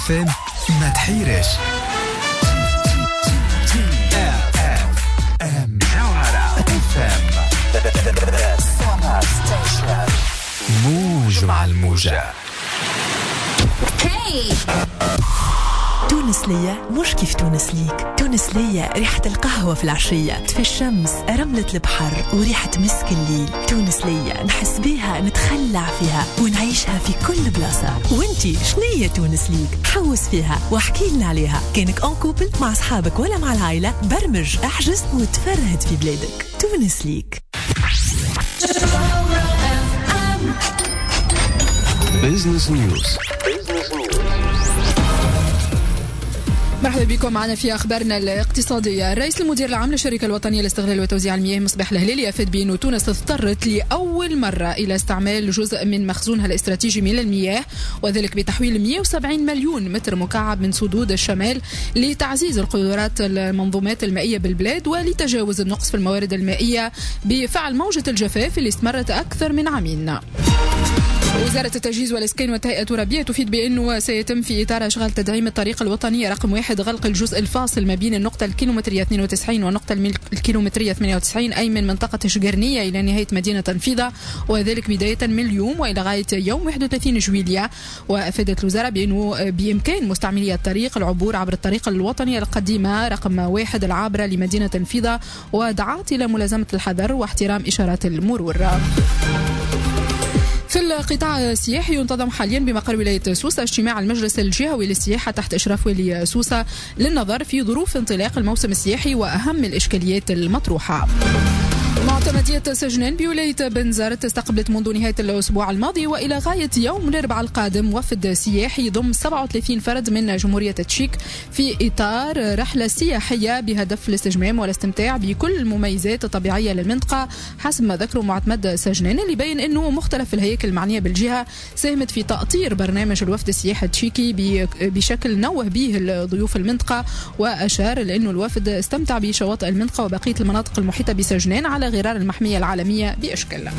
فام ما تحيرش. موج مع الموجة. تونس ليا مش كيف تونس ليك. تونس ليا ريحة القهوة في العشية، في الشمس، رملة البحر وريحة مسك الليل. تونس ليا نحس بيها، نتخلع فيها ونعيشها في كل بلاصة. وانتي شنية تونس ليك؟ حوس فيها واحكي لنا عليها. كانك ان كوبل مع اصحابك ولا مع العائلة، برمج، احجز وتفرهد في بلادك. تونس ليك. بيزنس نيوز. مرحبا بكم معنا في أخبارنا الاقتصادية. الرئيس المدير العام للشركة الوطنية لاستغلال وتوزيع المياه مصباح الهلالي أفاد بأنه تونس اضطرت لأول مرة إلى استعمال جزء من مخزونها الاستراتيجي من المياه، وذلك بتحويل 170 مليون متر مكعب من سدود الشمال لتعزيز القدرات المنظومات المائية بالبلاد ولتجاوز النقص في الموارد المائية بفعل موجة الجفاف اللي استمرت أكثر من عامين. وزارة التجهيز والإسكان والتهيئة الترابية تفيد بأنه سيتم في إطار أشغال تدعيم الطريق الوطنية رقم 1 غلق الجزء الفاصل ما بين النقطة الكيلومترية 92 والنقطة الكيلومترية 98 أي من منطقة شقرنية إلى نهاية مدينة تنفيذة، وذلك بداية من اليوم وإلى غاية يوم 31 جويلية. وأفادت الوزارة بأنه بإمكان مستعملي الطريق العبور عبر الطريق الوطنية القديمة رقم 1 العابرة لمدينة تنفيذة، ودعات إلى ملازمة الحذر واحترام إشارات المرور. في القطاع السياحي ينتظم حاليا بمقر ولاية سوسة اجتماع المجلس الجهوي للسياحة تحت إشراف والي سوسة للنظر في ظروف انطلاق الموسم السياحي وأهم الإشكاليات المطروحة. معتمدية سجنان بولاية بنزرت استقبلت منذ نهاية الأسبوع الماضي وإلى غاية يوم الأربعاء القادم وفد سياحي يضم 37 فرد من جمهورية تشيك في إطار رحلة سياحية بهدف الاستجمام والاستمتاع بكل المميزات الطبيعية للمنطقة، حسب ما ذكروا معتمد سجنان اللي بين أنه مختلف الهياكل المعنية بالجهة ساهمت في تأطير برنامج الوفد السياحي التشيكي بشكل نوه به ضيوف المنطقة، وأشار لأنه الوفد استمتع بشواطئ المنطقة وبقية المناطق المحيطة بسجنان على غرار المحمية العالمية بأشكال.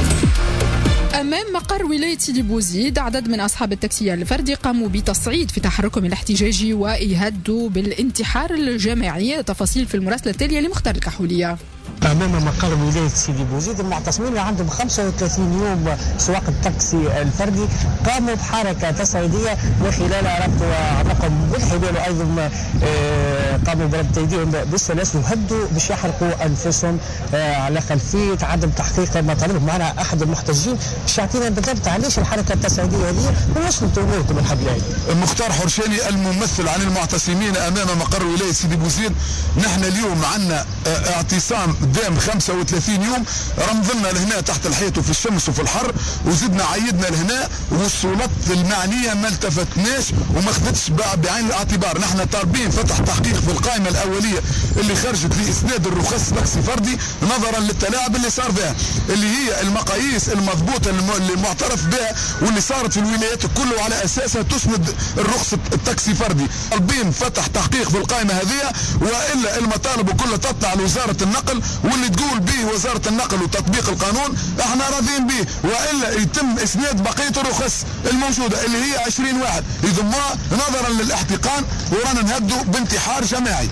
أمام مقر ولاية سيدي بوزيد عدد من أصحاب التاكسي الفردي قاموا بتصعيد في تحركهم الاحتجاجي ويهدوا بالانتحار الجماعي. تفاصيل في المراسلة التالية لمختار الكحولية. أمام مقر ولاية سيدي بوزيد المعتصمين اللي عندهم 35 يوم سواق التاكسي الفردي قاموا بحركة تصعيدية وخلالها ربطوا عنقهم بالحبال وأيضا قاموا بربط أيديهم بالسلاسل وهدوا باش يحرقوا أنفسهم على خلفية عدم تحقيق مطالبهم. معنا أحد المحتجين باش يعطينا بالضبط علاش الحركة التصعيدية هذه ووصلت أموركم الحد الآن. مختار حرشاني الممثل عن المعتصمين أمام مقر ولاية سيدي بوزيد. نحن اليوم عندنا اعتصام دام 35 يوم، رمضنا لهنا تحت الحيط وفي الشمس وفي الحر، وزدنا عيدنا لهنا والسلطات المعنيه ما التفتناش وما خدتش بعين الاعتبار. نحن طالبين فتح تحقيق في القائمه الاوليه اللي خرجت لاسناد الرخص تاكسي فردي نظرا للتلاعب اللي صار بها، اللي هي المقاييس المضبوطه اللي معترف بها واللي صارت في الولايات كله على اساسها تسند الرخصه التاكسي فردي. طالبين فتح تحقيق في القائمه هذه، والا المطالب كلها تطلع لوزاره النقل واللي تقول به وزارة النقل وتطبيق القانون احنا راضيين به، وإلا يتم إسناد بقية الرخص الموجودة اللي هي 20 واحد يضمها نظرا للاحتقان ورانا نهدوا بانتحار جماعي.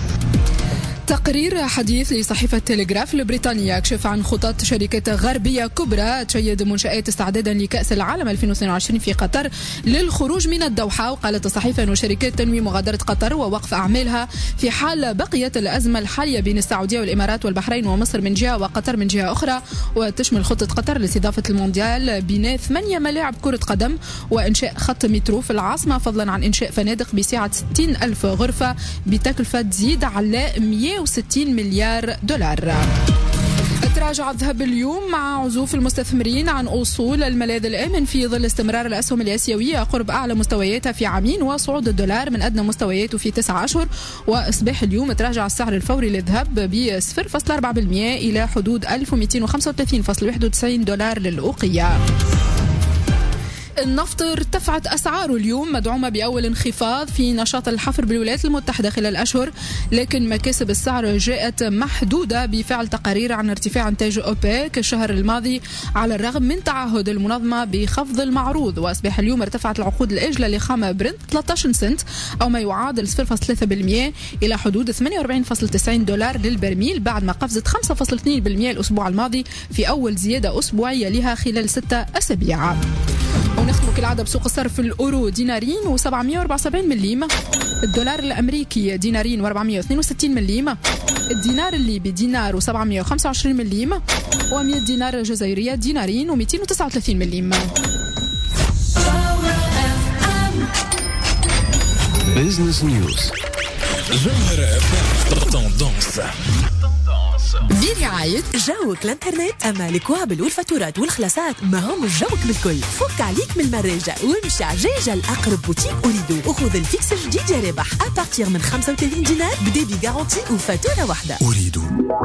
تقرير حديث لصحيفة تلغراف البريطانية كشف عن خطط شركات غربية كبرى تشيد منشآت استعدادا لكأس العالم 2022 في قطر للخروج من الدوحة. وقالت الصحيفة أن شركات تنوي مغادرة قطر ووقف أعمالها في حال بقيت الأزمة الحالية بين السعودية والإمارات والبحرين ومصر من جهة وقطر من جهة أخرى. وتشمل خطة قطر لاستضافة المونديال بناء 8 ملاعب كرة قدم وإنشاء خط مترو في العاصمة، فضلا عن إنشاء فنادق بسعة 60,000 غرفة بتكلفة تزيد على 160 مليار دولار. تراجع الذهب اليوم مع عزوف المستثمرين عن أصول الملاذ الآمن في ظل استمرار الأسهم الآسيوية قرب أعلى مستوياتها في عامين وصعود الدولار من أدنى مستوياته في 9 أشهر. وإصباح اليوم تراجع السعر الفوري للذهب ب 0.4% إلى حدود 1235.91 دولار للأوقية. النفط ارتفعت أسعاره اليوم مدعومة بأول انخفاض في نشاط الحفر بالولايات المتحدة خلال أشهر، لكن مكاسب السعر جاءت محدودة بفعل تقارير عن ارتفاع إنتاج أوبك الشهر الماضي على الرغم من تعهد المنظمة بخفض المعروض. وأصبح اليوم ارتفعت العقود الآجلة لخام برنت 13 سنت أو ما يعادل 0.3% إلى حدود 48.90 دولار للبرميل بعد ما قفزت 5.2% الأسبوع الماضي في أول زيادة أسبوعية لها خلال 6 أسابيع. ونختم كالعادة بسوق الصرف. الأورو دينارين و774 مليم، الدولار الأمريكي دينارين و462 مليم، الدينار الليبي دينار و725 مليم، و100 دينار جزائرية دينارين و239 مليم. بيزنس نيوز. جوهرة توندونس برعاية جوك الانترنت. أما الكوابل والفاتورات والخلاصات ما هم جوك بالكل. فك عليك من المراجع وامشي عجاجة لأقرب بوتيك أريدو وخذ الفيكس الجديد يا رابح أبارتيغ من 35 دينار بديبي جارانتي وفاتورة واحدة. أريد.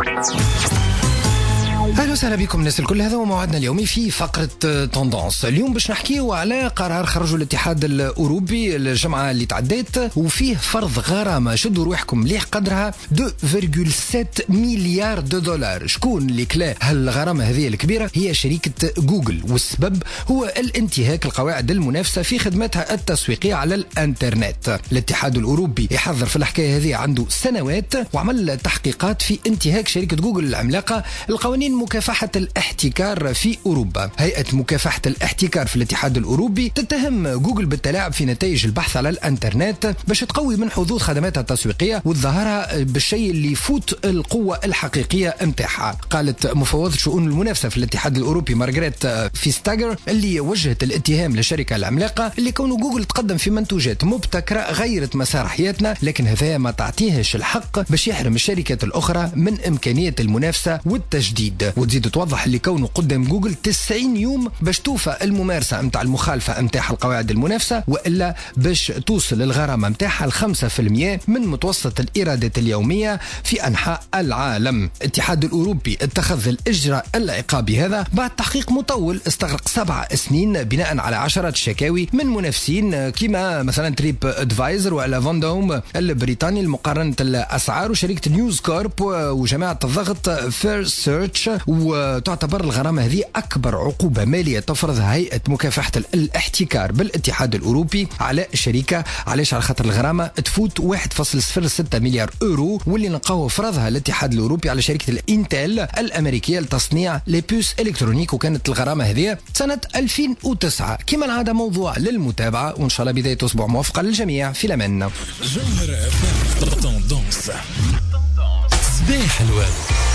اهلا وسهلا بكم الناس الكل. هذا هو موعدنا اليومي في فقره توندونس. اليوم باش نحكيو على قرار خرجوا الاتحاد الاوروبي الجمعه اللي تعدت وفيه فرض غرامه شدوا روحكم مليح قدرها 2.7 مليار دولار. شكون اللي كلا هالغرامه هذه الكبيره؟ هي شركه جوجل، والسبب هو الانتهاك القواعد المنافسه في خدماتها التسويقيه على الانترنت. الاتحاد الاوروبي يحذر في الحكايه هذه عنده سنوات وعمل تحقيقات في انتهاك شركه جوجل العملاقه القوانين مكافحة الاحتكار في أوروبا. هيئة مكافحة الاحتكار في الاتحاد الأوروبي تتهم جوجل بالتلاعب في نتائج البحث على الانترنت باش تقوي من حظوظ خدماتها التسويقية وتظهرها بالشيء اللي يفوت القوة الحقيقية متاعها. قالت مفوضة شؤون المنافسة في الاتحاد الأوروبي مارغريت فيستاغر اللي وجهت الاتهام للشركة العملاقة اللي كون جوجل تقدم في منتوجات مبتكرة غيرت مسار حياتنا، لكن هذا ما تعطيهش الحق باش يحرم الشركات الأخرى من إمكانية المنافسة والتجديد. وتزيد توضح اللي كونه قدام جوجل 90 يوم باش توفى الممارسة متاع المخالفة متاع القواعد المنافسة، وإلا باش توصل الغرامة متاعها ل 5% من متوسط الإيرادات اليومية في أنحاء العالم. الاتحاد الأوروبي اتخذ الإجراء العقابي هذا بعد تحقيق مطول استغرق 7 سنين بناء على عشرات الشكاوي من منافسين كما مثلا تريب ادفايزر ولا فاندوم البريطاني لمقارنة الأسعار وشركة نيوز كورب وجماعة الضغط فير سيرش. وتعتبر الغرامة هذه أكبر عقوبة مالية تفرضها هيئة مكافحة الاحتكار بالاتحاد الأوروبي على الشركة. علاش؟ على خاطر الغرامة تفوت 1.06 مليار أورو واللي نلقاو فرضها الاتحاد الأوروبي على شركة الانتل الأمريكية لتصنيع ليبوس إلكترونيك، وكانت الغرامة هذه سنة 2009. كما العادة موضوع للمتابعة، وإن شاء الله بداية أسبوع موفقة للجميع. في الأمان. جوهرة توندونس صباح الورد.